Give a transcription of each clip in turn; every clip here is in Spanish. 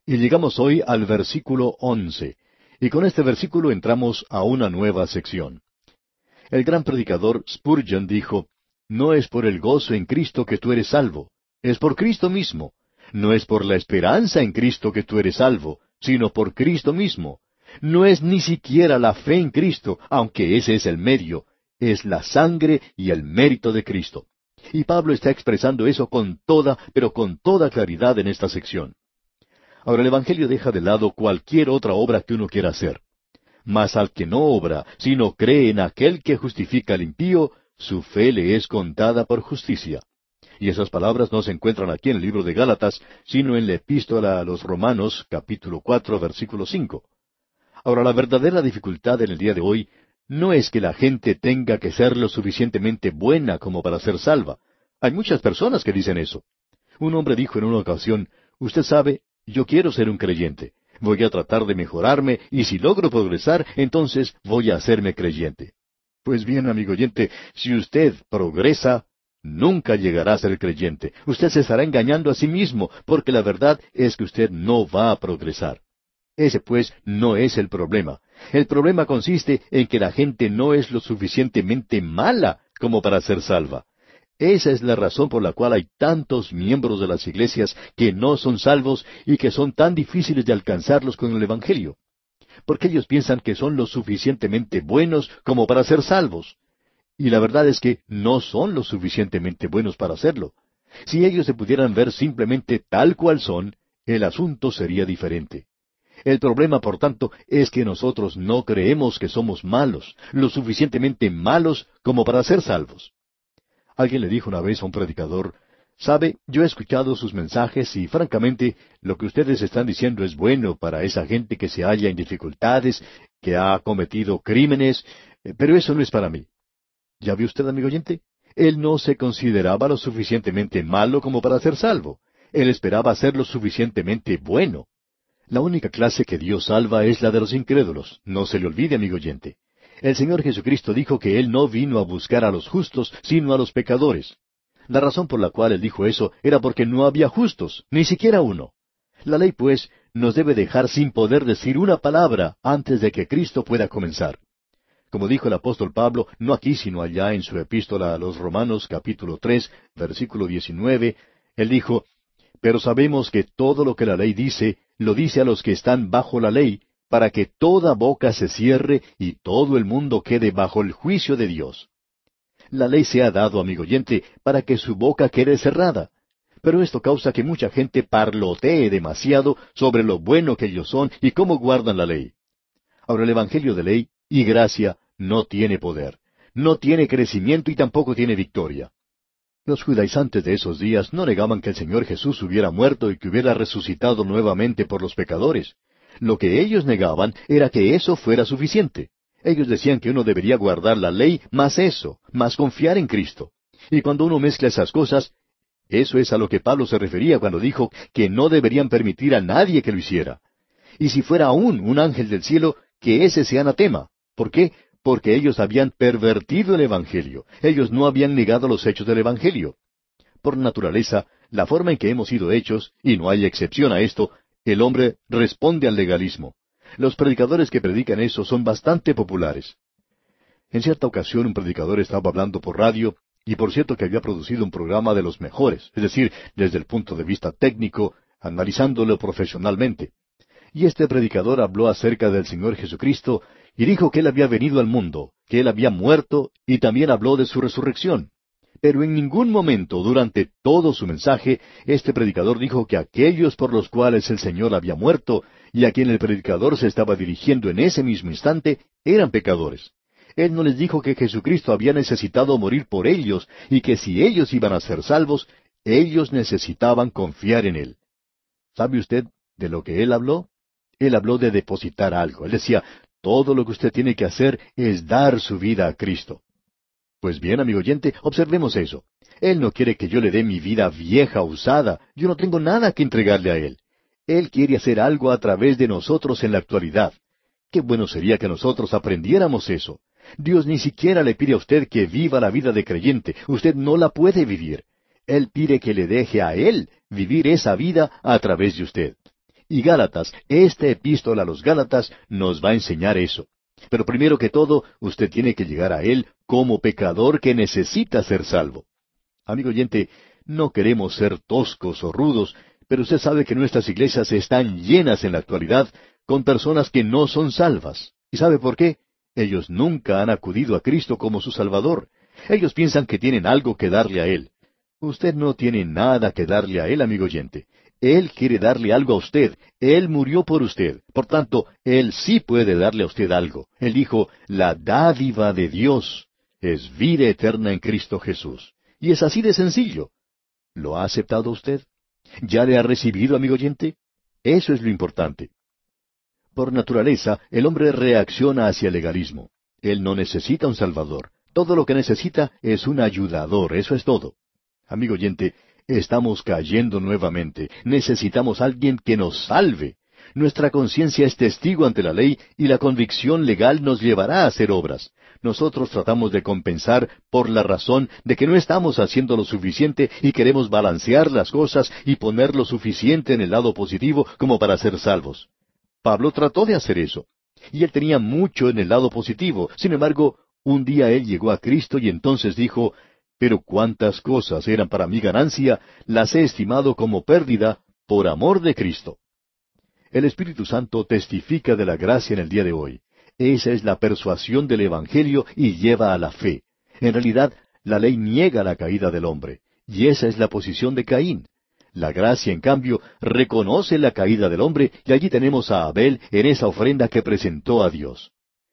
Y llegamos hoy al versículo 11. Y con este versículo entramos a una nueva sección. El gran predicador Spurgeon dijo, «No es por el gozo en Cristo que tú eres salvo, es por Cristo mismo. No es por la esperanza en Cristo que tú eres salvo, sino por Cristo mismo. No es ni siquiera la fe en Cristo, aunque ese es el medio, es la sangre y el mérito de Cristo». Y Pablo está expresando eso con toda, pero con toda claridad en esta sección. Ahora el Evangelio deja de lado cualquier otra obra que uno quiera hacer. Mas al que no obra, sino cree en aquel que justifica al impío, su fe le es contada por justicia. Y esas palabras no se encuentran aquí en el libro de Gálatas, sino en la epístola a los Romanos, capítulo 4, versículo 5. Ahora, la verdadera dificultad en el día de hoy no es que la gente tenga que ser lo suficientemente buena como para ser salva. Hay muchas personas que dicen eso. Un hombre dijo en una ocasión, «Usted sabe, yo quiero ser un creyente. Voy a tratar de mejorarme y si logro progresar, entonces voy a hacerme creyente». Pues bien, amigo oyente, si usted progresa, nunca llegará a ser creyente. Usted se estará engañando a sí mismo, porque la verdad es que usted no va a progresar. Ese, pues, no es el problema. El problema consiste en que la gente no es lo suficientemente mala como para ser salva. Esa es la razón por la cual hay tantos miembros de las iglesias que no son salvos y que son tan difíciles de alcanzarlos con el Evangelio. Porque ellos piensan que son lo suficientemente buenos como para ser salvos. Y la verdad es que no son lo suficientemente buenos para hacerlo. Si ellos se pudieran ver simplemente tal cual son, el asunto sería diferente. El problema, por tanto, es que nosotros no creemos que somos malos, lo suficientemente malos como para ser salvos. Alguien le dijo una vez a un predicador, «Sabe, yo he escuchado sus mensajes y francamente lo que ustedes están diciendo es bueno para esa gente que se halla en dificultades, que ha cometido crímenes, pero eso no es para mí». ¿Ya vio usted, amigo oyente? Él no se consideraba lo suficientemente malo como para ser salvo. Él esperaba ser lo suficientemente bueno. La única clase que Dios salva es la de los incrédulos. No se le olvide, amigo oyente. El Señor Jesucristo dijo que Él no vino a buscar a los justos, sino a los pecadores. La razón por la cual Él dijo eso era porque no había justos, ni siquiera uno. La ley, pues, nos debe dejar sin poder decir una palabra antes de que Cristo pueda comenzar. Como dijo el apóstol Pablo, no aquí sino allá en su epístola a los Romanos capítulo 3, versículo 19, él dijo, «Pero sabemos que todo lo que la ley dice, lo dice a los que están bajo la ley, para que toda boca se cierre y todo el mundo quede bajo el juicio de Dios». La ley se ha dado, amigo oyente, para que su boca quede cerrada. Pero esto causa que mucha gente parlotee demasiado sobre lo bueno que ellos son y cómo guardan la ley. Ahora el Evangelio de ley y gracia no tiene poder, no tiene crecimiento y tampoco tiene victoria. Los judaizantes de esos días no negaban que el Señor Jesús hubiera muerto y que hubiera resucitado nuevamente por los pecadores. Lo que ellos negaban era que eso fuera suficiente. Ellos decían que uno debería guardar la ley más eso, más confiar en Cristo. Y cuando uno mezcla esas cosas, eso es a lo que Pablo se refería cuando dijo que no deberían permitir a nadie que lo hiciera. Y si fuera aún un ángel del cielo, que ese sea anatema. ¿Por qué? Porque ellos habían pervertido el Evangelio. Ellos no habían negado los hechos del Evangelio. Por naturaleza, la forma en que hemos sido hechos, y no hay excepción a esto, el hombre responde al legalismo. Los predicadores que predican eso son bastante populares. En cierta ocasión un predicador estaba hablando por radio, y por cierto que había producido un programa de los mejores, es decir, desde el punto de vista técnico, analizándolo profesionalmente. Y este predicador habló acerca del Señor Jesucristo y dijo que Él había venido al mundo, que Él había muerto y también habló de su resurrección. Pero en ningún momento durante todo su mensaje este predicador dijo que aquellos por los cuales el Señor había muerto y a quien el predicador se estaba dirigiendo en ese mismo instante eran pecadores. Él no les dijo que Jesucristo había necesitado morir por ellos y que si ellos iban a ser salvos, ellos necesitaban confiar en Él. ¿Sabe usted de lo que Él habló? Él habló de depositar algo. Él decía, todo lo que usted tiene que hacer es dar su vida a Cristo. Pues bien, amigo oyente, observemos eso. Él no quiere que yo le dé mi vida vieja, usada. Yo no tengo nada que entregarle a Él. Él quiere hacer algo a través de nosotros en la actualidad. Qué bueno sería que nosotros aprendiéramos eso. Dios ni siquiera le pide a usted que viva la vida de creyente. Usted no la puede vivir. Él pide que le deje a Él vivir esa vida a través de usted. Y Gálatas, esta epístola a los Gálatas nos va a enseñar eso. Pero primero que todo, usted tiene que llegar a Él como pecador que necesita ser salvo. Amigo oyente, no queremos ser toscos o rudos, pero usted sabe que nuestras iglesias están llenas en la actualidad con personas que no son salvas. ¿Y sabe por qué? Ellos nunca han acudido a Cristo como su Salvador. Ellos piensan que tienen algo que darle a Él. Usted no tiene nada que darle a Él, amigo oyente. Él quiere darle algo a usted. Él murió por usted. Por tanto, Él sí puede darle a usted algo. Él dijo, la dádiva de Dios es vida eterna en Cristo Jesús. Y es así de sencillo. ¿Lo ha aceptado usted? ¿Ya le ha recibido, amigo oyente? Eso es lo importante. Por naturaleza, el hombre reacciona hacia el legalismo. Él no necesita un Salvador. Todo lo que necesita es un ayudador, eso es todo. Amigo oyente, estamos cayendo nuevamente. Necesitamos alguien que nos salve. Nuestra conciencia es testigo ante la ley y la convicción legal nos llevará a hacer obras. Nosotros tratamos de compensar por la razón de que no estamos haciendo lo suficiente y queremos balancear las cosas y poner lo suficiente en el lado positivo como para ser salvos. Pablo trató de hacer eso. Y él tenía mucho en el lado positivo. Sin embargo, un día él llegó a Cristo y entonces dijo, pero cuántas cosas eran para mi ganancia, las he estimado como pérdida por amor de Cristo. El Espíritu Santo testifica de la gracia en el día de hoy. Esa es la persuasión del Evangelio y lleva a la fe. En realidad, la ley niega la caída del hombre, y esa es la posición de Caín. La gracia, en cambio, reconoce la caída del hombre, y allí tenemos a Abel en esa ofrenda que presentó a Dios.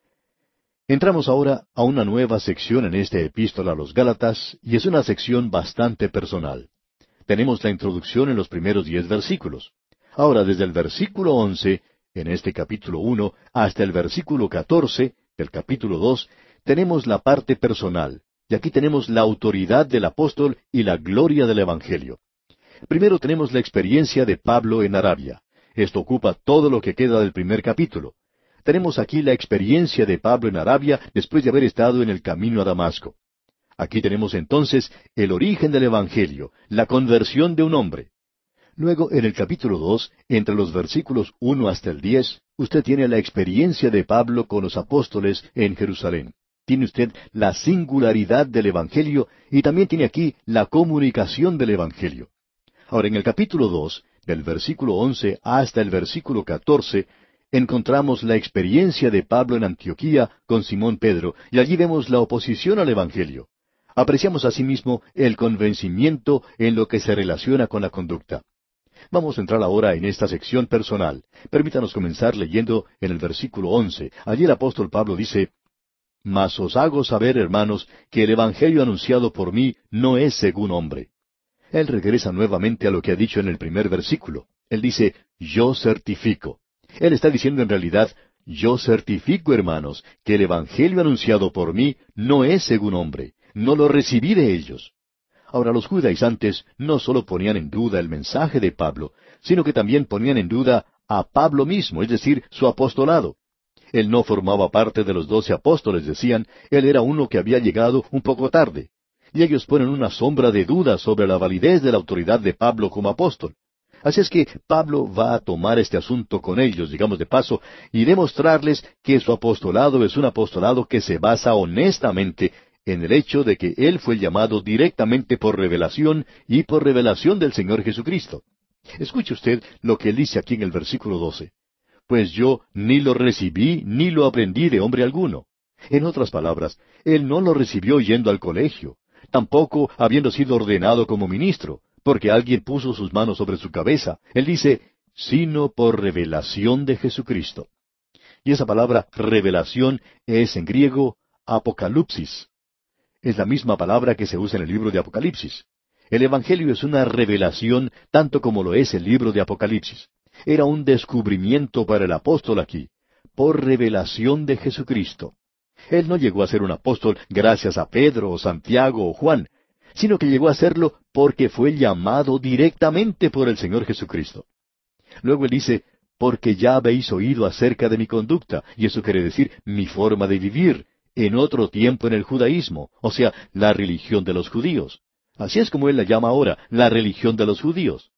Entramos ahora a una nueva sección en esta epístola a los Gálatas, y es una sección bastante personal. Tenemos la introducción en los primeros 10 versículos. Ahora, desde el versículo 11, en este capítulo 1, hasta el versículo 14, del capítulo 2, tenemos la parte personal, y aquí tenemos la autoridad del apóstol y la gloria del Evangelio. Primero tenemos la experiencia de Pablo en Arabia. Esto ocupa todo lo que queda del primer capítulo. Tenemos aquí la experiencia de Pablo en Arabia después de haber estado en el camino a Damasco. Aquí tenemos entonces el origen del Evangelio, la conversión de un hombre. Luego, en el capítulo 2, entre los versículos 1 hasta el 10, usted tiene la experiencia de Pablo con los apóstoles en Jerusalén. Tiene usted la singularidad del Evangelio y también tiene aquí la comunicación del Evangelio. Ahora, en el capítulo 2, del versículo 11 hasta el versículo 14, encontramos la experiencia de Pablo en Antioquía con Simón Pedro, y allí vemos la oposición al Evangelio. Apreciamos asimismo el convencimiento en lo que se relaciona con la conducta. Vamos a entrar ahora en esta sección personal. Permítanos comenzar leyendo en el versículo 11. Allí el apóstol Pablo dice, «Mas os hago saber, hermanos, que el Evangelio anunciado por mí no es según hombre». Él regresa nuevamente a lo que ha dicho en el primer versículo. Él dice, «Yo certifico». Él está diciendo en realidad, «Yo certifico, hermanos, que el Evangelio anunciado por mí no es según hombre. No lo recibí de ellos». Ahora, los judaizantes no solo ponían en duda el mensaje de Pablo, sino que también ponían en duda a Pablo mismo, es decir, su apostolado. Él no formaba parte de los 12 apóstoles, decían, él era uno que había llegado un poco tarde. Y ellos ponen una sombra de duda sobre la validez de la autoridad de Pablo como apóstol. Así es que Pablo va a tomar este asunto con ellos, digamos de paso, y demostrarles que su apostolado es un apostolado que se basa honestamente en el hecho de que él fue llamado directamente por revelación y por revelación del Señor Jesucristo. Escuche usted lo que él dice aquí en el versículo 12. Pues yo ni lo recibí ni lo aprendí de hombre alguno. En otras palabras, él no lo recibió yendo al colegio, tampoco habiendo sido ordenado como ministro, porque alguien puso sus manos sobre su cabeza. Él dice, sino por revelación de Jesucristo. Y esa palabra revelación es en griego apocalipsis. Es la misma palabra que se usa en el libro de Apocalipsis. El Evangelio es una revelación tanto como lo es el libro de Apocalipsis. Era un descubrimiento para el apóstol aquí, por revelación de Jesucristo. Él no llegó a ser un apóstol gracias a Pedro o Santiago o Juan, sino que llegó a serlo porque fue llamado directamente por el Señor Jesucristo. Luego él dice, porque ya habéis oído acerca de mi conducta, y eso quiere decir mi forma de vivir, en otro tiempo en el judaísmo, o sea, la religión de los judíos. Así es como él la llama ahora, la religión de los judíos.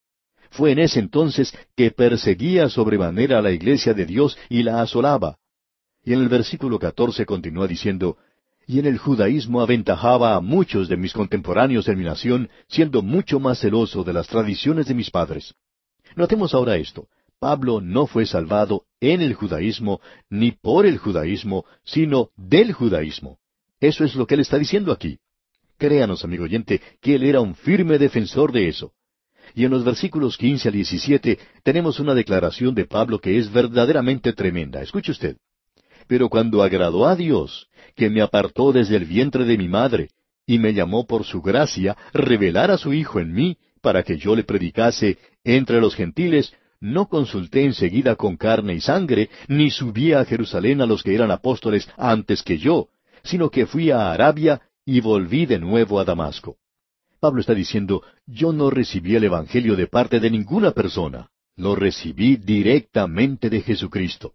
Fue en ese entonces que perseguía sobremanera a la iglesia de Dios y la asolaba. Y en el versículo 14 continúa diciendo, y en el judaísmo aventajaba a muchos de mis contemporáneos en mi nación, siendo mucho más celoso de las tradiciones de mis padres. Notemos ahora esto. Pablo no fue salvado en el judaísmo, ni por el judaísmo, sino del judaísmo. Eso es lo que él está diciendo aquí. Créanos, amigo oyente, que él era un firme defensor de eso. Y en los versículos 15 al 17 tenemos una declaración de Pablo que es verdaderamente tremenda. Escuche usted. Pero cuando agradó a Dios, que me apartó desde el vientre de mi madre, y me llamó por su gracia, revelar a su Hijo en mí, para que yo le predicase entre los gentiles, no consulté enseguida con carne y sangre, ni subí a Jerusalén a los que eran apóstoles antes que yo, sino que fui a Arabia y volví de nuevo a Damasco. Pablo está diciendo, yo no recibí el Evangelio de parte de ninguna persona, lo recibí directamente de Jesucristo.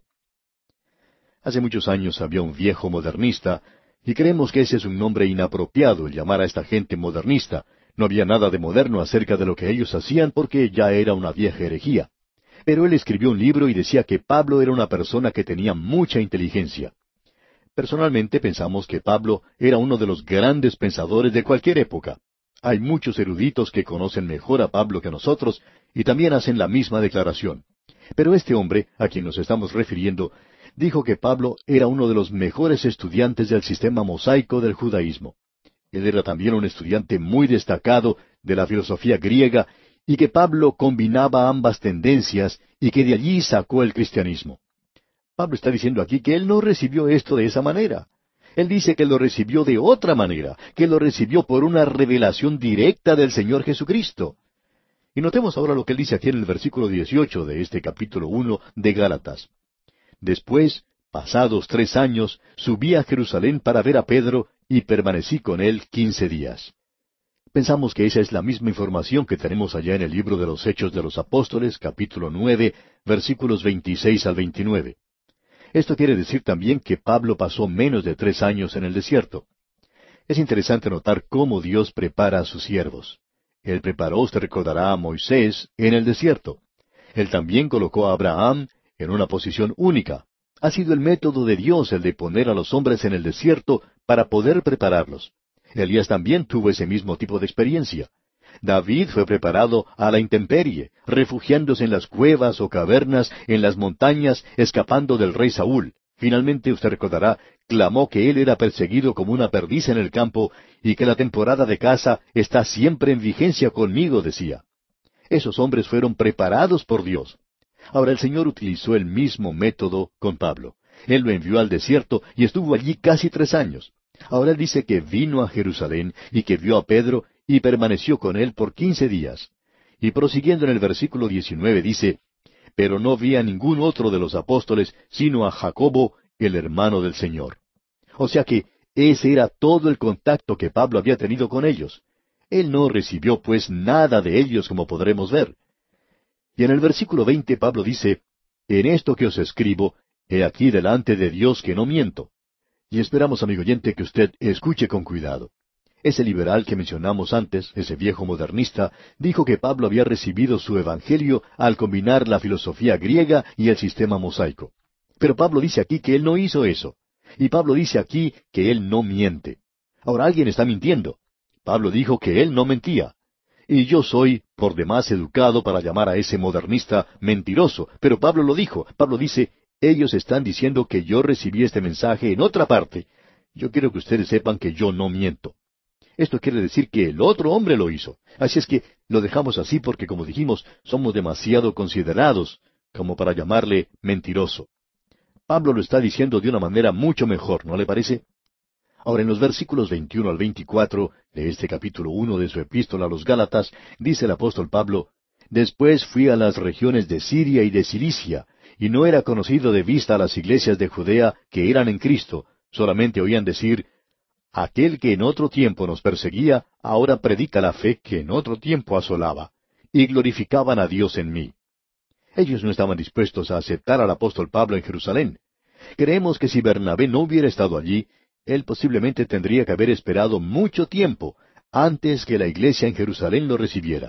Hace muchos años había un viejo modernista, y creemos que ese es un nombre inapropiado, el llamar a esta gente modernista. No había nada de moderno acerca de lo que ellos hacían porque ya era una vieja herejía. Pero él escribió un libro y decía que Pablo era una persona que tenía mucha inteligencia. Personalmente pensamos que Pablo era uno de los grandes pensadores de cualquier época. Hay muchos eruditos que conocen mejor a Pablo que nosotros y también hacen la misma declaración. Pero este hombre, a quien nos estamos refiriendo, dijo que Pablo era uno de los mejores estudiantes del sistema mosaico del judaísmo. Él era también un estudiante muy destacado de la filosofía griega y que Pablo combinaba ambas tendencias y que de allí sacó el cristianismo. Pablo está diciendo aquí que él no recibió esto de esa manera. Él dice que lo recibió de otra manera, que lo recibió por una revelación directa del Señor Jesucristo. Y notemos ahora lo que él dice aquí en el versículo 18 de este capítulo 1 de Gálatas. Después, pasados 3 años, subí a Jerusalén para ver a Pedro y permanecí con él 15 días. Pensamos que esa es la misma información que tenemos allá en el libro de los Hechos de los Apóstoles, capítulo 9, versículos 26 al 29. Esto quiere decir también que Pablo pasó menos de 3 años en el desierto. Es interesante notar cómo Dios prepara a sus siervos. Él preparó, usted recordará, a Moisés en el desierto. Él también colocó a Abraham en una posición única. Ha sido el método de Dios el de poner a los hombres en el desierto para poder prepararlos. Elías también tuvo ese mismo tipo de experiencia. David fue preparado a la intemperie, refugiándose en las cuevas o cavernas, en las montañas, escapando del rey Saúl. Finalmente, usted recordará, clamó que él era perseguido como una perdiz en el campo y que la temporada de caza está siempre en vigencia conmigo, decía. Esos hombres fueron preparados por Dios. Ahora el Señor utilizó el mismo método con Pablo. Él lo envió al desierto y estuvo allí casi 3 años. Ahora él dice que vino a Jerusalén y que vio a Pedro y permaneció con él por 15 días. Y prosiguiendo en el versículo 19 dice, pero no vi a ningún otro de los apóstoles sino a Jacobo, el hermano del Señor. O sea que ese era todo el contacto que Pablo había tenido con ellos. Él no recibió pues nada de ellos como podremos ver. Y en el versículo 20 Pablo dice, en esto que os escribo, he aquí delante de Dios que no miento. Y esperamos, amigo oyente, que usted escuche con cuidado. Ese liberal que mencionamos antes, ese viejo modernista, dijo que Pablo había recibido su evangelio al combinar la filosofía griega y el sistema mosaico. Pero Pablo dice aquí que él no hizo eso. Y Pablo dice aquí que él no miente. Ahora alguien está mintiendo. Pablo dijo que él no mentía. Y yo soy por demás educado para llamar a ese modernista mentiroso, pero Pablo lo dijo. Pablo dice, ellos están diciendo que yo recibí este mensaje en otra parte. Yo quiero que ustedes sepan que yo no miento. Esto quiere decir que el otro hombre lo hizo. Así es que lo dejamos así porque, como dijimos, somos demasiado considerados como para llamarle mentiroso. Pablo lo está diciendo de una manera mucho mejor, ¿no le parece? Ahora, en los versículos 21 al 24 de este capítulo 1 de su epístola a los Gálatas, dice el apóstol Pablo, después fui a las regiones de Siria y de Cilicia, y no era conocido de vista a las iglesias de Judea que eran en Cristo, solamente oían decir, aquel que en otro tiempo nos perseguía, ahora predica la fe que en otro tiempo asolaba, y glorificaban a Dios en mí. Ellos no estaban dispuestos a aceptar al apóstol Pablo en Jerusalén. Creemos que si Bernabé no hubiera estado allí, él posiblemente tendría que haber esperado mucho tiempo antes que la iglesia en Jerusalén lo recibiera.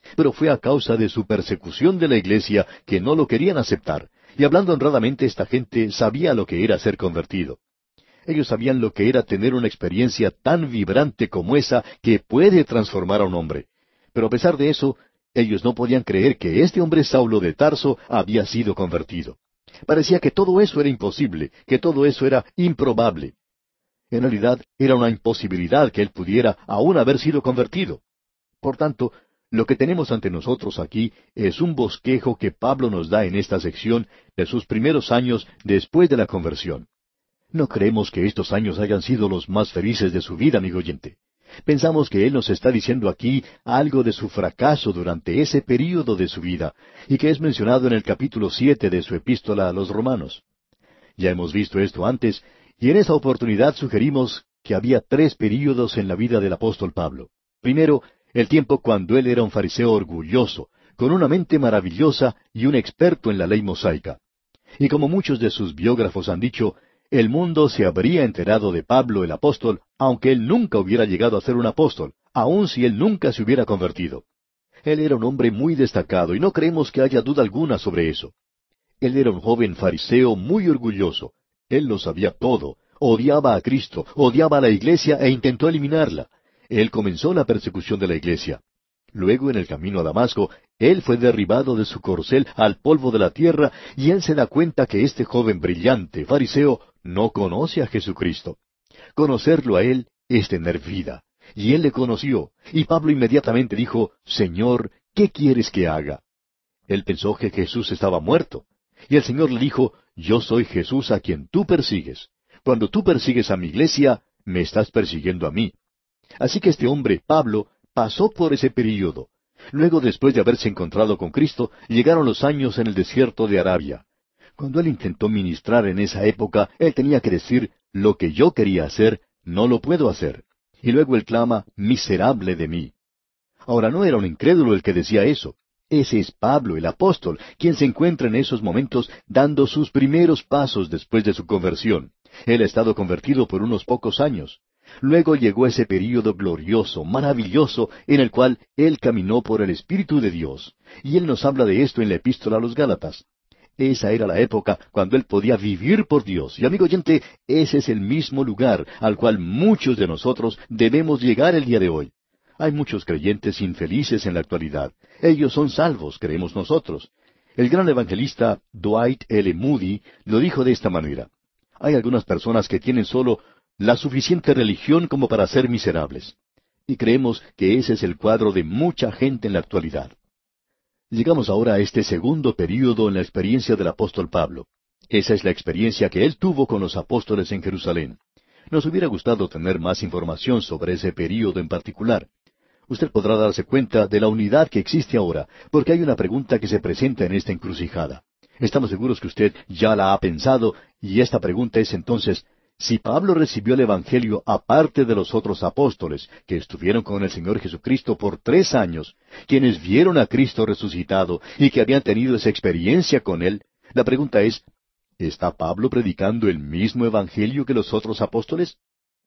pero fue a causa de su persecución de la iglesia que no lo querían aceptar. Y hablando honradamente, esta gente sabía lo que era ser convertido. Ellos sabían lo que era tener una experiencia tan vibrante como esa que puede transformar a un hombre. Pero a pesar de eso, ellos no podían creer que este hombre Saulo de Tarso había sido convertido. Parecía que todo eso era imposible, que todo eso era improbable. En realidad, era una imposibilidad que él pudiera aún haber sido convertido. Por tanto, lo que tenemos ante nosotros aquí es un bosquejo que Pablo nos da en esta sección de sus primeros años después de la conversión. No creemos que estos años hayan sido los más felices de su vida, amigo oyente. Pensamos que él nos está diciendo aquí algo de su fracaso durante ese período de su vida, y que es mencionado en el capítulo 7 de su epístola a los Romanos. Ya hemos visto esto antes, y en esa oportunidad sugerimos que había 3 períodos en la vida del apóstol Pablo. Primero, el tiempo cuando él era un fariseo orgulloso, con una mente maravillosa y un experto en la ley mosaica. Y como muchos de sus biógrafos han dicho, el mundo se habría enterado de Pablo el apóstol, aunque él nunca hubiera llegado a ser un apóstol, aun si él nunca se hubiera convertido. Él era un hombre muy destacado y no creemos que haya duda alguna sobre eso. Él era un joven fariseo muy orgulloso. Él lo sabía todo. Odiaba a Cristo, odiaba a la iglesia e intentó eliminarla. Él comenzó la persecución de la iglesia. Luego, en el camino a Damasco, él fue derribado de su corcel al polvo de la tierra, y él se da cuenta que este joven brillante, fariseo, no conoce a Jesucristo. Conocerlo a él es tener vida. Y él le conoció, y Pablo inmediatamente dijo, Señor, ¿qué quieres que haga? Él pensó que Jesús estaba muerto. Y el Señor le dijo, Yo soy Jesús a quien tú persigues. Cuando tú persigues a mi iglesia, me estás persiguiendo a mí. Así que este hombre, Pablo, pasó por ese período. Luego, después de haberse encontrado con Cristo, llegaron los años en el desierto de Arabia. Cuando él intentó ministrar en esa época, él tenía que decir, lo que yo quería hacer, no lo puedo hacer. Y luego él clama, miserable de mí. Ahora, no era un incrédulo el que decía eso. Ese es Pablo, el apóstol, quien se encuentra en esos momentos dando sus primeros pasos después de su conversión. Él ha estado convertido por unos pocos años. Luego llegó ese período glorioso, maravilloso, en el cual él caminó por el Espíritu de Dios. Y él nos habla de esto en la epístola a los Gálatas. Esa era la época cuando él podía vivir por Dios. Y amigo oyente, ese es el mismo lugar al cual muchos de nosotros debemos llegar el día de hoy. Hay muchos creyentes infelices en la actualidad. Ellos son salvos, creemos nosotros. El gran evangelista Dwight L. Moody lo dijo de esta manera. Hay algunas personas que tienen solo la suficiente religión como para ser miserables. Y creemos que ese es el cuadro de mucha gente en la actualidad. Llegamos ahora a este segundo período en la experiencia del apóstol Pablo. Esa es la experiencia que él tuvo con los apóstoles en Jerusalén. Nos hubiera gustado tener más información sobre ese período en particular. Usted podrá darse cuenta de la unidad que existe ahora, porque hay una pregunta que se presenta en esta encrucijada. Estamos seguros que usted ya la ha pensado, y esta pregunta es entonces, si Pablo recibió el Evangelio aparte de los otros apóstoles, que estuvieron con el Señor Jesucristo por 3 años, quienes vieron a Cristo resucitado y que habían tenido esa experiencia con Él, la pregunta es, ¿está Pablo predicando el mismo Evangelio que los otros apóstoles?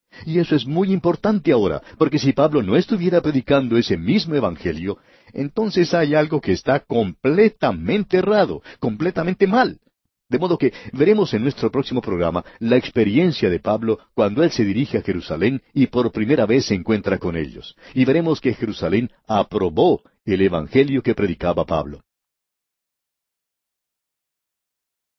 Y eso es muy importante ahora, porque si Pablo no estuviera predicando ese mismo Evangelio, entonces hay algo que está completamente errado, completamente mal. De modo que veremos en nuestro próximo programa la experiencia de Pablo cuando él se dirige a Jerusalén y por primera vez se encuentra con ellos. Y veremos que Jerusalén aprobó el Evangelio que predicaba Pablo.